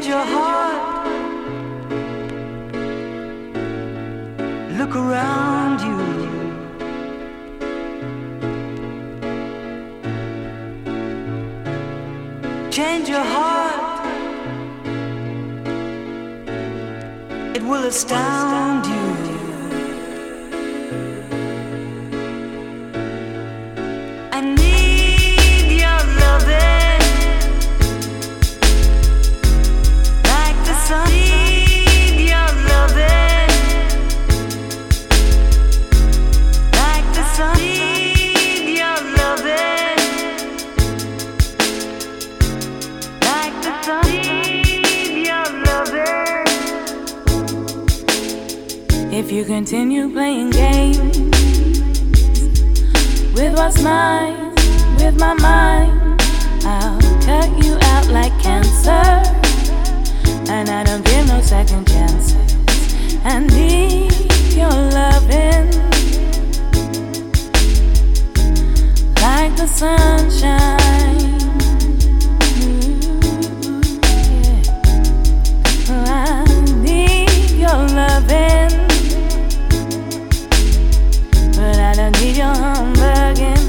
change your heart. Look around you. Change your heart. It will astound you. I need your loving, like the sun. Need your loving, like the sun. Need your loving, like the sun. Need your loving. If you continue playing games with what's mine, with my mind, I'll cut you out like cancer. And I don't give no second chances. I need your loving, like the sunshine. Yeah. I need your loving, but I don't need your humbugging.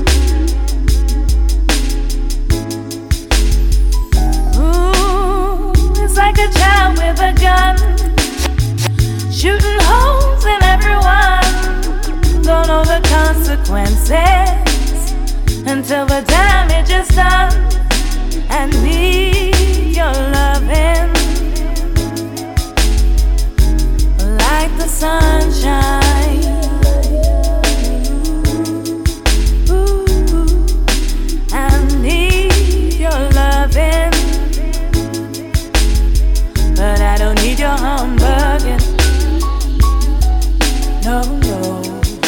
Ooh, it's like a child with a gun, shooting holes in everyone. Don't know the consequences until the damage is done. I need your loving, like the sunshine. But I don't need your humbugging. No, no.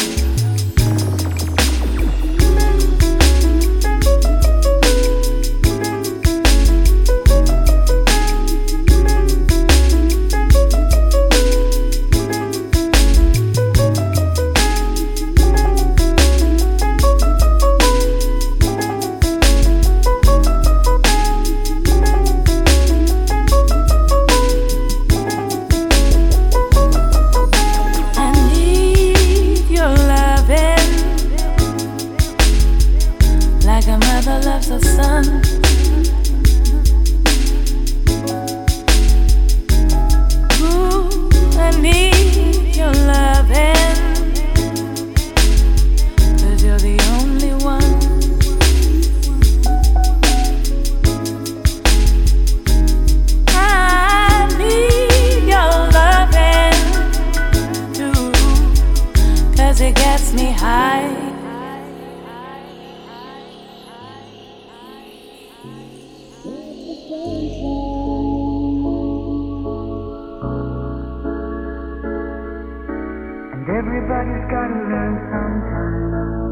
Loves the sun. Ooh, I need your loving, 'cause you're the only one. I need your loving too, 'cause it gets me high. And everybody's gotta learn sometime.